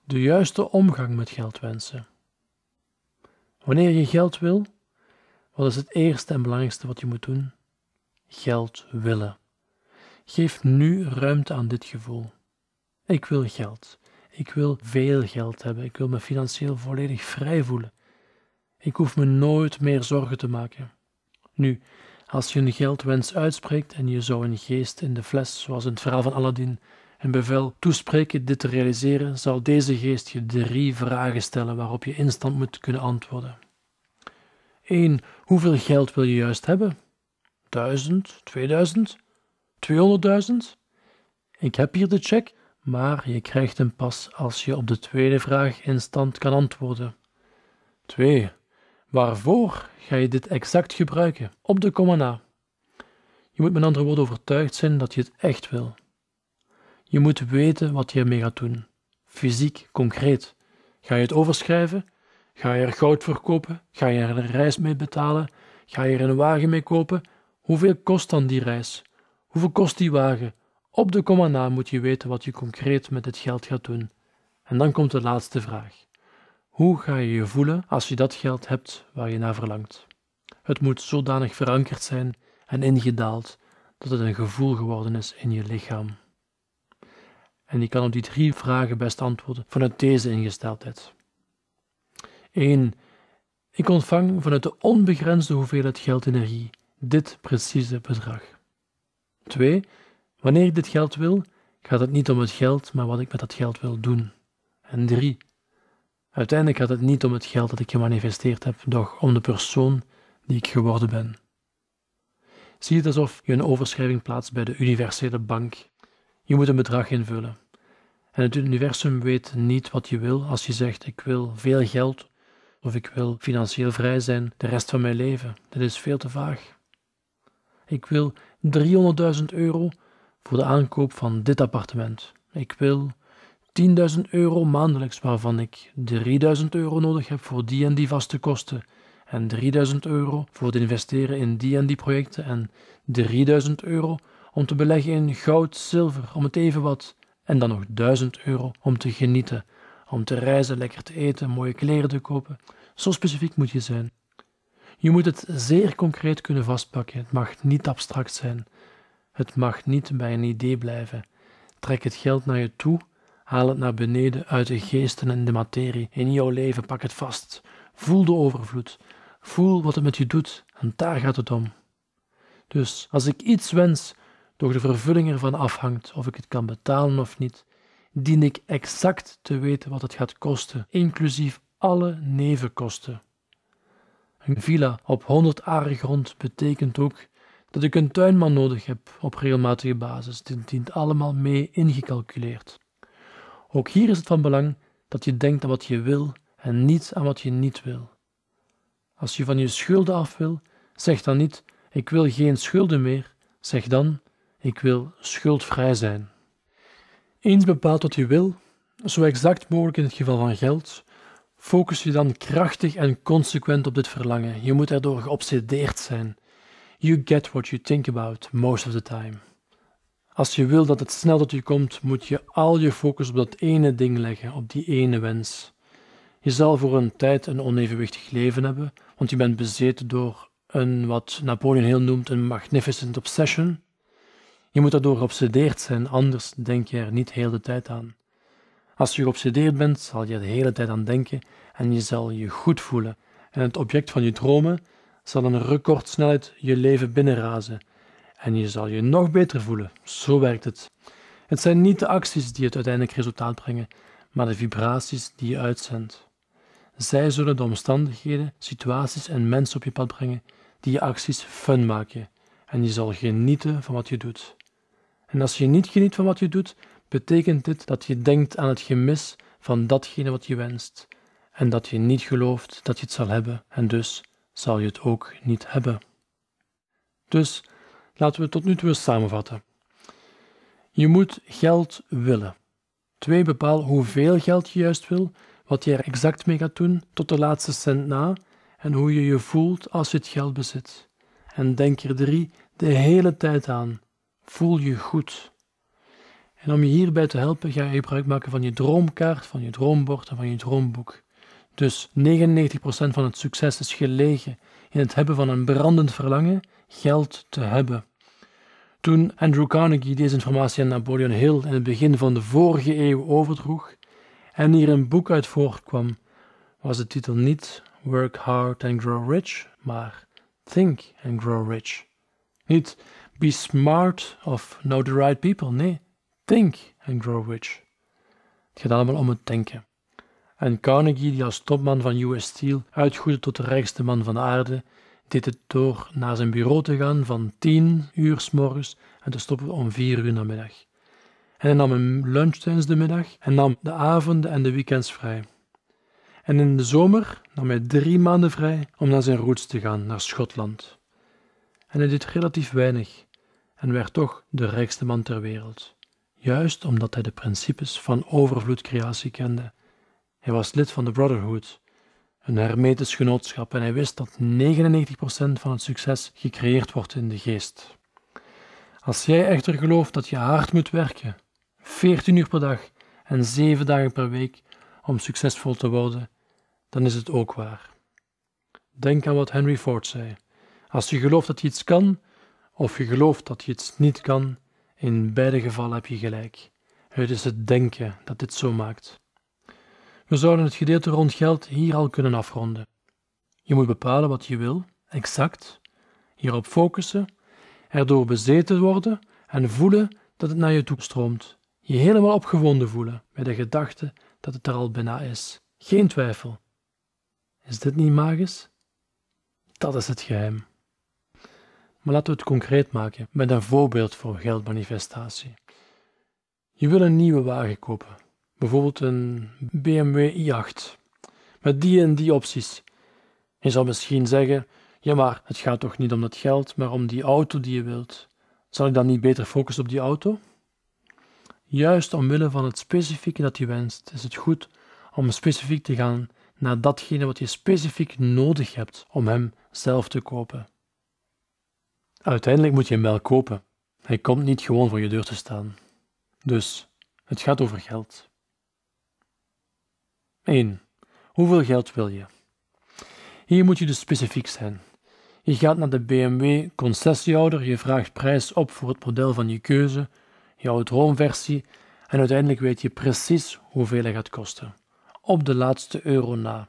De juiste omgang met geld wensen. Wanneer je geld wil, wat is het eerste en belangrijkste wat je moet doen? Geld willen. Geef nu ruimte aan dit gevoel. Ik wil geld. Ik wil veel geld hebben. Ik wil me financieel volledig vrij voelen. Ik hoef me nooit meer zorgen te maken. Nu, als je een geldwens uitspreekt en je zou een geest in de fles, zoals in het verhaal van Aladdin, een bevel toespreken dit te realiseren, zal deze geest je 3 vragen stellen waarop je instant moet kunnen antwoorden. 1. Hoeveel geld wil je juist hebben? 1000, 2000, 200.000? Ik heb hier de check, maar je krijgt hem pas als je op de tweede vraag instant kan antwoorden. 2. Waarvoor ga je dit exact gebruiken? Op de komma na. Je moet met andere woorden overtuigd zijn dat je het echt wil. Je moet weten wat je ermee gaat doen. Fysiek, concreet. Ga je het overschrijven? Ga je er goud voor kopen? Ga je er een reis mee betalen? Ga je er een wagen mee kopen? Hoeveel kost dan die reis? Hoeveel kost die wagen? Op de komma na moet je weten wat je concreet met dit geld gaat doen. En dan komt de laatste vraag. Hoe ga je je voelen als je dat geld hebt waar je naar verlangt? Het moet zodanig verankerd zijn en ingedaald dat het een gevoel geworden is in je lichaam. En je kan op die 3 vragen best antwoorden vanuit deze ingesteldheid. 1. Ik ontvang vanuit de onbegrensde hoeveelheid geldenergie dit precieze bedrag. 2. Wanneer ik dit geld wil, gaat het niet om het geld, maar wat ik met dat geld wil doen. En 3. Uiteindelijk gaat het niet om het geld dat ik gemanifesteerd heb, doch om de persoon die ik geworden ben. Zie het alsof je een overschrijving plaatst bij de universele bank. Je moet een bedrag invullen. En het universum weet niet wat je wil als je zegt ik wil veel geld of ik wil financieel vrij zijn de rest van mijn leven. Dit is veel te vaag. Ik wil 300.000 euro voor de aankoop van dit appartement. Ik wil 10.000 euro maandelijks, waarvan ik 3.000 euro nodig heb voor die en die vaste kosten en 3.000 euro voor het investeren in die en die projecten en 3.000 euro om te beleggen in goud, zilver, om het even wat, en dan nog 1.000 euro om te genieten, om te reizen, lekker te eten, mooie kleren te kopen. Zo specifiek moet je zijn. Je moet het zeer concreet kunnen vastpakken. Het mag niet abstract zijn. Het mag niet bij een idee blijven. Trek het geld naar je toe, haal het naar beneden uit de geesten en de materie. In jouw leven, pak het vast. Voel de overvloed. Voel wat het met je doet en daar gaat het om. Dus als ik iets wens, doch de vervulling ervan afhangt of ik het kan betalen of niet, dien ik exact te weten wat het gaat kosten, inclusief alle nevenkosten. Een villa op 100 aren grond betekent ook dat ik een tuinman nodig heb op regelmatige basis. Dit dient allemaal mee ingecalculeerd. Ook hier is het van belang dat je denkt aan wat je wil en niet aan wat je niet wil. Als je van je schulden af wil, zeg dan niet ik wil geen schulden meer, zeg dan ik wil schuldvrij zijn. Eens bepaald wat je wil, zo exact mogelijk in het geval van geld, focus je dan krachtig en consequent op dit verlangen. Je moet erdoor geobsedeerd zijn. You get what you think about most of the time. Als je wil dat het snel tot je komt, moet je al je focus op dat ene ding leggen, op die ene wens. Je zal voor een tijd een onevenwichtig leven hebben, want je bent bezeten door een, wat Napoleon Hill noemt, een magnificent obsession. Je moet daardoor geobsedeerd zijn, anders denk je er niet heel de tijd aan. Als je geobsedeerd bent, zal je er de hele tijd aan denken en je zal je goed voelen. En het object van je dromen zal een recordsnelheid je leven binnenrazen. En je zal je nog beter voelen. Zo werkt het. Het zijn niet de acties die het uiteindelijk resultaat brengen, maar de vibraties die je uitzendt. Zij zullen de omstandigheden, situaties en mensen op je pad brengen die je acties fun maken. En je zal genieten van wat je doet. En als je niet geniet van wat je doet, betekent dit dat je denkt aan het gemis van datgene wat je wenst. En dat je niet gelooft dat je het zal hebben. En dus zal je het ook niet hebben. Dus laten we tot nu toe eens samenvatten. Je moet geld willen. 2. Bepaal hoeveel geld je juist wil, wat je er exact mee gaat doen, tot de laatste cent na, en hoe je je voelt als je het geld bezit. En denk er 3 de hele tijd aan. Voel je goed. En om je hierbij te helpen ga je gebruik maken van je droomkaart, van je droombord en van je droomboek. Dus 99% van het succes is gelegen in het hebben van een brandend verlangen geld te hebben. Toen Andrew Carnegie deze informatie aan Napoleon Hill in het begin van de vorige eeuw overdroeg en hier een boek uit voortkwam, was de titel niet Work Hard and Grow Rich, maar Think and Grow Rich. Niet Be Smart of Know the Right People, nee, Think and Grow Rich. Het gaat allemaal om het denken. En Carnegie, die als topman van US Steel uitgroeide tot de rijkste man van de aarde, deed het door naar zijn bureau te gaan van 10 uur 's morgens en te stoppen om 4 uur namiddag. En hij nam een lunch tijdens de middag en nam de avonden en de weekends vrij. En in de zomer nam hij 3 maanden vrij om naar zijn roots te gaan, naar Schotland. En hij deed relatief weinig en werd toch de rijkste man ter wereld. Juist omdat hij de principes van overvloedcreatie kende. Hij was lid van de Brotherhood, een hermetisch genootschap, en hij wist dat 99% van het succes gecreëerd wordt in de geest. Als jij echter gelooft dat je hard moet werken, 14 uur per dag en 7 dagen per week om succesvol te worden, dan is het ook waar. Denk aan wat Henry Ford zei. Als je gelooft dat je iets kan, of je gelooft dat je iets niet kan, in beide gevallen heb je gelijk. Het is het denken dat dit zo maakt. We zouden het gedeelte rond geld hier al kunnen afronden. Je moet bepalen wat je wil, exact, hierop focussen, erdoor bezeten worden en voelen dat het naar je toe stroomt. Je helemaal opgewonden voelen bij de gedachte dat het er al bijna is. Geen twijfel. Is dit niet magisch? Dat is het geheim. Maar laten we het concreet maken met een voorbeeld voor geldmanifestatie. Je wil een nieuwe wagen kopen, bijvoorbeeld een BMW i8, met die en die opties. Je zal misschien zeggen, ja maar het gaat toch niet om dat geld, maar om die auto die je wilt. Zal ik dan niet beter focussen op die auto? Juist omwille van het specifieke dat je wenst, is het goed om specifiek te gaan naar datgene wat je specifiek nodig hebt om hem zelf te kopen. Uiteindelijk moet je hem wel kopen. Hij komt niet gewoon voor je deur te staan. Dus, het gaat over geld. 1. Hoeveel geld wil je? Hier moet je dus specifiek zijn. Je gaat naar de BMW concessiehouder, je vraagt prijs op voor het model van je keuze, jouw droomversie, en uiteindelijk weet je precies hoeveel hij gaat kosten. Op de laatste euro na.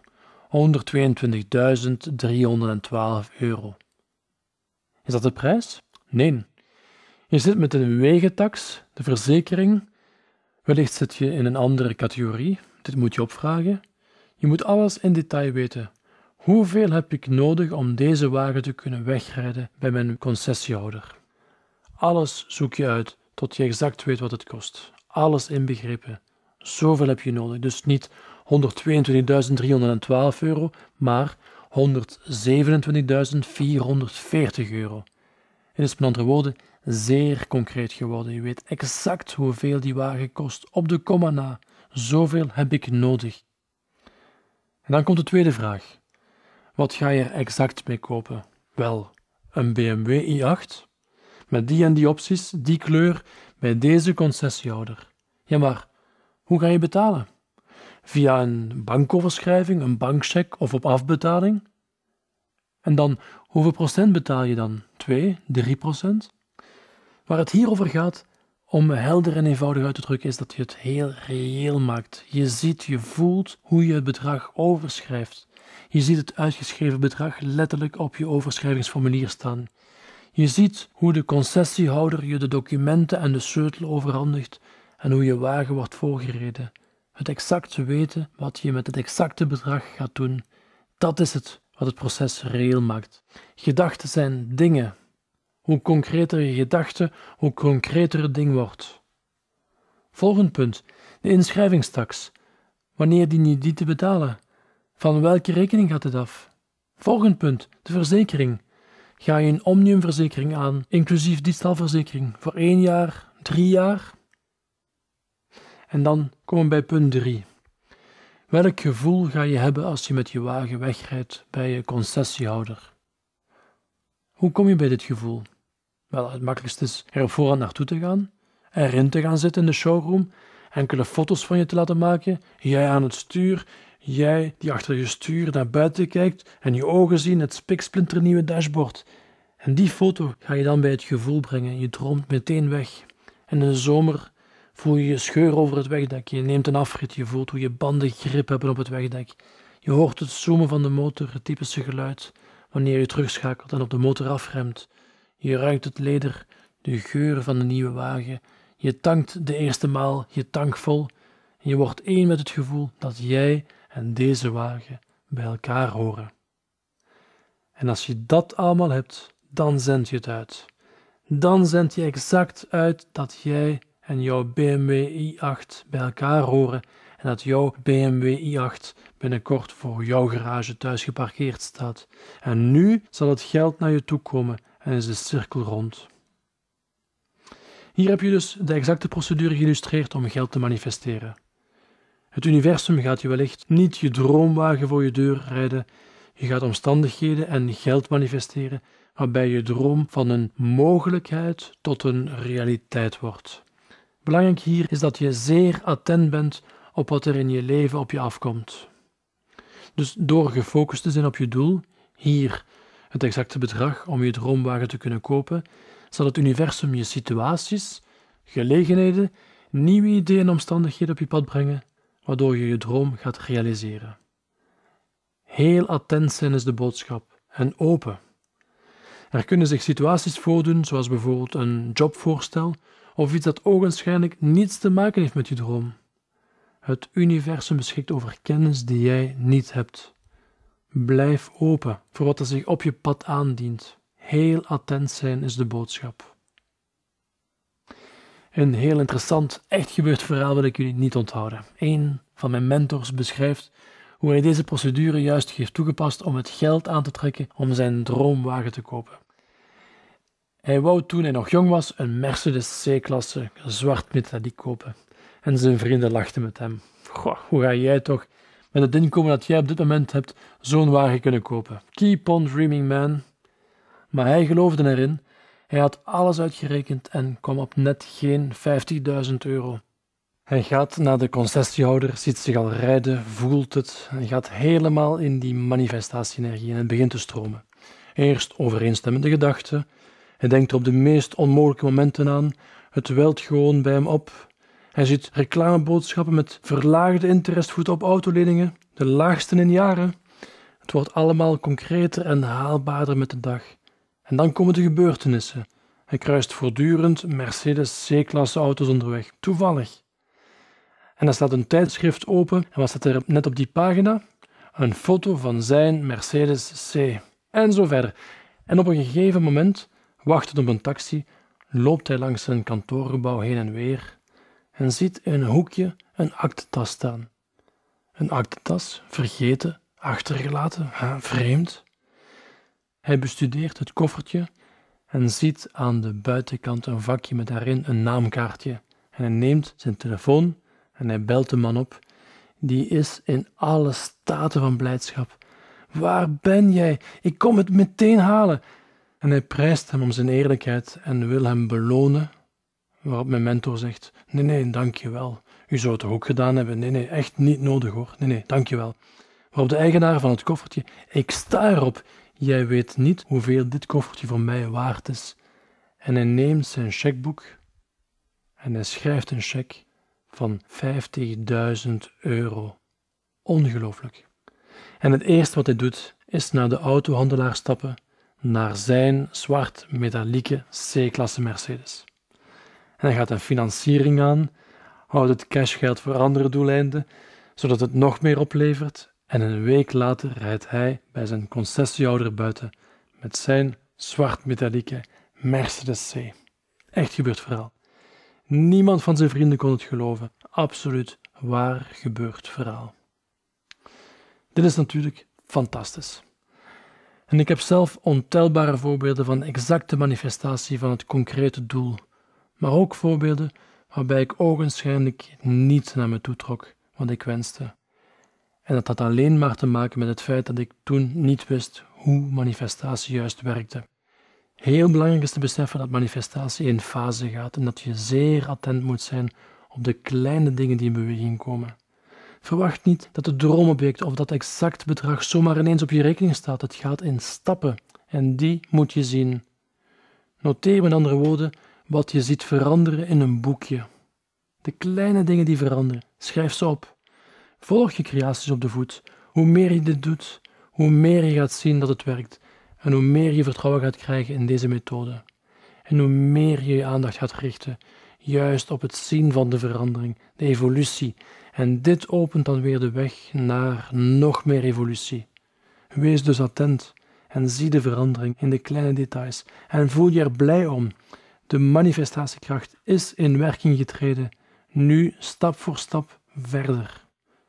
122.312 euro. Is dat de prijs? Nee. Je zit met de wegentax, de verzekering. Wellicht zit je in een andere categorie. Dit moet je opvragen. Je moet alles in detail weten. Hoeveel heb ik nodig om deze wagen te kunnen wegrijden bij mijn concessiehouder? Alles zoek je uit tot je exact weet wat het kost. Alles inbegrepen. Zoveel heb je nodig. Dus niet 122.312 euro, maar 127.440 euro. Het is met andere woorden zeer concreet geworden. Je weet exact hoeveel die wagen kost, op de komma na. Zoveel heb ik nodig. En dan komt de tweede vraag. Wat ga je er exact mee kopen? Wel, een BMW i8, met die en die opties, die kleur, bij deze concessiehouder. Ja, maar hoe ga je betalen? Via een bankoverschrijving, een bankcheque of op afbetaling? En dan, hoeveel procent betaal je dan? 2, 3%? Waar het hier over gaat, om helder en eenvoudig uit te drukken, is dat je het heel reëel maakt. Je ziet, je voelt hoe je het bedrag overschrijft. Je ziet het uitgeschreven bedrag letterlijk op je overschrijvingsformulier staan. Je ziet hoe de concessiehouder je de documenten en de sleutel overhandigt en hoe je wagen wordt voorgereden. Het exacte weten wat je met het exacte bedrag gaat doen, dat is het wat het proces reëel maakt. Gedachten zijn dingen. Hoe concreter je gedachte, hoe concreter het ding wordt. Volgend punt, de inschrijvingstax. Wanneer dien je die te betalen? Van welke rekening gaat het af? Volgend punt, de verzekering. Ga je een omniumverzekering aan, inclusief diefstalverzekering, voor 1 jaar, 3 jaar? En dan komen we bij punt 3. Welk gevoel ga je hebben als je met je wagen wegrijdt bij je concessiehouder? Hoe kom je bij dit gevoel? Wel, het makkelijkste is er op voorhand naartoe te gaan erin te gaan zitten in de showroom, enkele foto's van je te laten maken, jij aan het stuur, jij die achter je stuur naar buiten kijkt en je ogen zien het spiksplinternieuwe dashboard. En die foto ga je dan bij het gevoel brengen, je droomt meteen weg. En in de zomer voel je je scheur over het wegdek, je neemt een afrit, je voelt hoe je banden grip hebben op het wegdek. Je hoort het zoomen van de motor, het typische geluid, wanneer je terugschakelt en op de motor afremt. Je ruikt het leder, de geur van de nieuwe wagen. Je tankt de eerste maal je tank vol. En je wordt één met het gevoel dat jij en deze wagen bij elkaar horen. En als je dat allemaal hebt, dan zend je het uit. Dan zend je exact uit dat jij en jouw BMW i8 bij elkaar horen en dat jouw BMW i8 binnenkort voor jouw garage thuis geparkeerd staat. En nu zal het geld naar je toe komen en is de cirkel rond. Hier heb je dus de exacte procedure geïllustreerd om geld te manifesteren. Het universum gaat je wellicht niet je droomwagen voor je deur rijden. Je gaat omstandigheden en geld manifesteren waarbij je droom van een mogelijkheid tot een realiteit wordt. Belangrijk hier is dat je zeer attent bent op wat er in je leven op je afkomt. Dus door gefocust te zijn op je doel, hier het exacte bedrag om je droomwagen te kunnen kopen, zal het universum je situaties, gelegenheden, nieuwe ideeën en omstandigheden op je pad brengen, waardoor je je droom gaat realiseren. Heel attent zijn is de boodschap en open. Er kunnen zich situaties voordoen, zoals bijvoorbeeld een jobvoorstel of iets dat ogenschijnlijk niets te maken heeft met je droom. Het universum beschikt over kennis die jij niet hebt. Blijf open voor wat er zich op je pad aandient. Heel attent zijn is de boodschap. Een heel interessant, echt gebeurd verhaal wil ik jullie niet onthouden. Een van mijn mentors beschrijft hoe hij deze procedure juist heeft toegepast om het geld aan te trekken om zijn droomwagen te kopen. Hij wou toen hij nog jong was een Mercedes C-klasse zwart metalliek kopen. En zijn vrienden lachten met hem. Goh, hoe ga jij toch met het inkomen dat jij op dit moment hebt zo'n wagen kunnen kopen? Keep on dreaming, man. Maar hij geloofde erin. Hij had alles uitgerekend en kwam op net geen €50.000. Hij gaat naar de concessiehouder, ziet zich al rijden, voelt het en gaat helemaal in die manifestatie-energie en het begint te stromen. Eerst overeenstemmende gedachten. Hij denkt er op de meest onmogelijke momenten aan. Het welt gewoon bij hem op. Hij ziet reclameboodschappen met verlaagde interestvoet op autoleningen, de laagste in jaren. Het wordt allemaal concreter en haalbaarder met de dag. En dan komen de gebeurtenissen. Hij kruist voortdurend Mercedes C-klasse auto's onderweg, toevallig. En er staat een tijdschrift open en wat staat er net op die pagina? Een foto van zijn Mercedes C. En zo verder. En op een gegeven moment, wachtend op een taxi, loopt hij langs zijn kantoorgebouw heen en weer en ziet in een hoekje een aktentas staan. Een aktentas, vergeten, achtergelaten, vreemd. Hij bestudeert het koffertje en ziet aan de buitenkant een vakje met daarin een naamkaartje. En hij neemt zijn telefoon en hij belt de man op. Die is in alle staten van blijdschap. Waar ben jij? Ik kom het meteen halen. En hij prijst hem om zijn eerlijkheid en wil hem belonen. Waarop mijn mentor zegt, nee, dankjewel. U zou het toch ook gedaan hebben? Nee, echt niet nodig hoor. Nee, dankjewel. Waarop de eigenaar van het koffertje, ik sta erop. Jij weet niet hoeveel dit koffertje voor mij waard is. En hij neemt zijn chequeboek en hij schrijft een cheque van €50.000. Ongelooflijk. En het eerste wat hij doet, is naar de autohandelaar stappen, naar zijn zwart metallieke C-klasse Mercedes. En hij gaat een financiering aan, houdt het cashgeld voor andere doeleinden, zodat het nog meer oplevert. En een week later rijdt hij bij zijn concessiehouder buiten met zijn zwart metallieke Mercedes C. Echt gebeurd verhaal. Niemand van zijn vrienden kon het geloven. Absoluut waar gebeurd verhaal. Dit is natuurlijk fantastisch. En ik heb zelf ontelbare voorbeelden van exacte manifestatie van het concrete doel, maar ook voorbeelden waarbij ik ogenschijnlijk niet naar me toe trok wat ik wenste. En dat had alleen maar te maken met het feit dat ik toen niet wist hoe manifestatie juist werkte. Heel belangrijk is te beseffen dat manifestatie in fase gaat en dat je zeer attent moet zijn op de kleine dingen die in beweging komen. Verwacht niet dat het droomobject of dat exact bedrag zomaar ineens op je rekening staat. Het gaat in stappen en die moet je zien. Noteer met andere woorden wat je ziet veranderen in een boekje. De kleine dingen die veranderen, schrijf ze op. Volg je creaties op de voet. Hoe meer je dit doet, hoe meer je gaat zien dat het werkt en hoe meer je vertrouwen gaat krijgen in deze methode. En hoe meer je je aandacht gaat richten, juist op het zien van de verandering, de evolutie. En dit opent dan weer de weg naar nog meer evolutie. Wees dus attent en zie de verandering in de kleine details en voel je er blij om. De manifestatiekracht is in werking getreden, nu stap voor stap verder.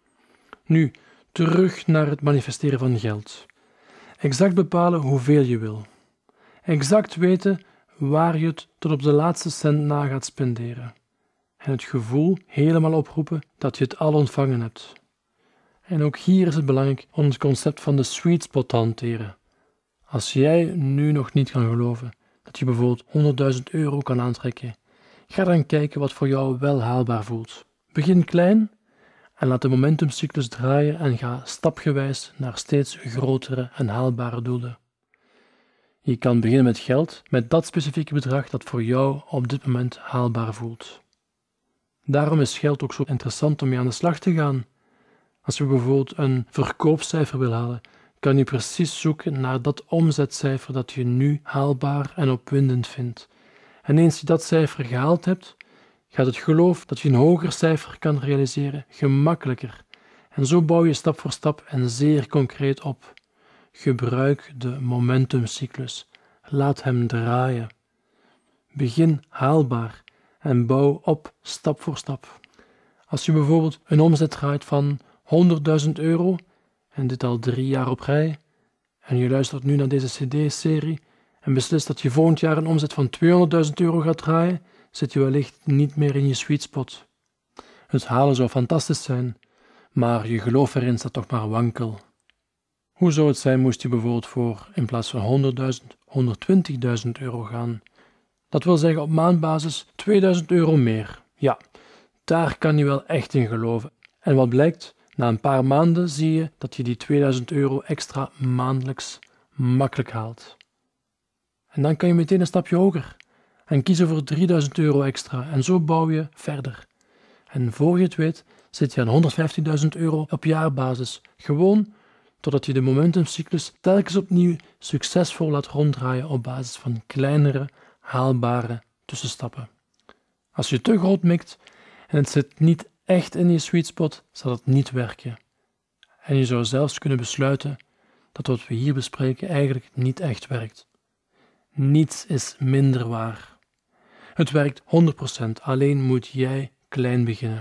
Nu, terug naar het manifesteren van geld. Exact bepalen hoeveel je wil. Exact weten waar je het tot op de laatste cent na gaat spenderen. En het gevoel helemaal oproepen dat je het al ontvangen hebt. En ook hier is het belangrijk om het concept van de sweet spot te hanteren. Als jij nu nog niet kan geloven dat je bijvoorbeeld €100.000 kan aantrekken, ga dan kijken wat voor jou wel haalbaar voelt. Begin klein en laat de momentumcyclus draaien en ga stapgewijs naar steeds grotere en haalbare doelen. Je kan beginnen met geld, met dat specifieke bedrag dat voor jou op dit moment haalbaar voelt. Daarom is geld ook zo interessant om mee aan de slag te gaan. Als je bijvoorbeeld een verkoopcijfer wil halen, kan je precies zoeken naar dat omzetcijfer dat je nu haalbaar en opwindend vindt. En eens je dat cijfer gehaald hebt, gaat het geloof dat je een hoger cijfer kan realiseren gemakkelijker. En zo bouw je stap voor stap en zeer concreet op. Gebruik de momentumcyclus. Laat hem draaien. Begin haalbaar en bouw op stap voor stap. Als je bijvoorbeeld een omzet draait van €100.000 en dit al 3 jaar op rij, en je luistert nu naar deze cd-serie en beslist dat je volgend jaar een omzet van €200.000 gaat draaien, zit je wellicht niet meer in je sweet spot. Het halen zou fantastisch zijn, maar je geloof erin staat toch maar wankel. Hoe zou het zijn moest je bijvoorbeeld voor, in plaats van €100.000, €120.000 gaan? Dat wil zeggen op maandbasis €2.000 meer. Ja, daar kan je wel echt in geloven. En wat blijkt? Na een paar maanden zie je dat je die €2.000 extra maandelijks makkelijk haalt. En dan kan je meteen een stapje hoger en kiezen voor €3.000 extra en zo bouw je verder. En voor je het weet zit je aan €115.000 op jaarbasis, gewoon totdat je de momentumcyclus telkens opnieuw succesvol laat ronddraaien op basis van kleinere, haalbare tussenstappen. Als je te groot mikt en het zit niet echt in je sweet spot, zal het niet werken. En je zou zelfs kunnen besluiten dat wat we hier bespreken eigenlijk niet echt werkt. Niets is minder waar. Het werkt 100%, alleen moet jij klein beginnen.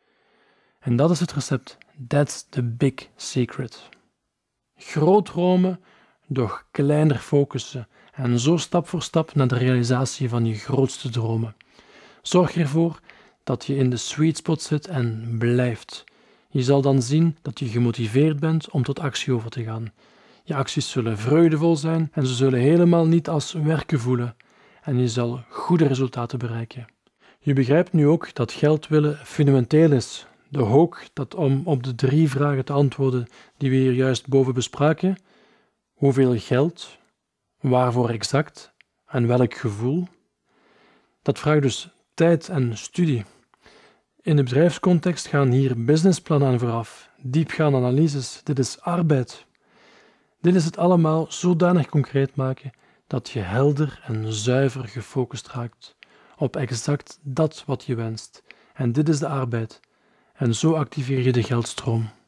En dat is het recept. That's the big secret. Groot dromen, doch kleiner focussen en zo stap voor stap naar de realisatie van je grootste dromen. Zorg ervoor dat je in de sweet spot zit en blijft. Je zal dan zien dat je gemotiveerd bent om tot actie over te gaan. Je acties zullen vreugdevol zijn en ze zullen helemaal niet als werken voelen en je zal goede resultaten bereiken. Je begrijpt nu ook dat geld willen fundamenteel is. De hook dat om op de 3 vragen te antwoorden die we hier juist boven bespraken: hoeveel geld, waarvoor exact en welk gevoel? Dat vraagt dus tijd en studie. In de bedrijfscontext gaan hier businessplannen aan vooraf, diepgaande analyses, dit is arbeid. Dit is het allemaal zodanig concreet maken dat je helder en zuiver gefocust raakt op exact dat wat je wenst. En dit is de arbeid. En zo activeer je de geldstroom.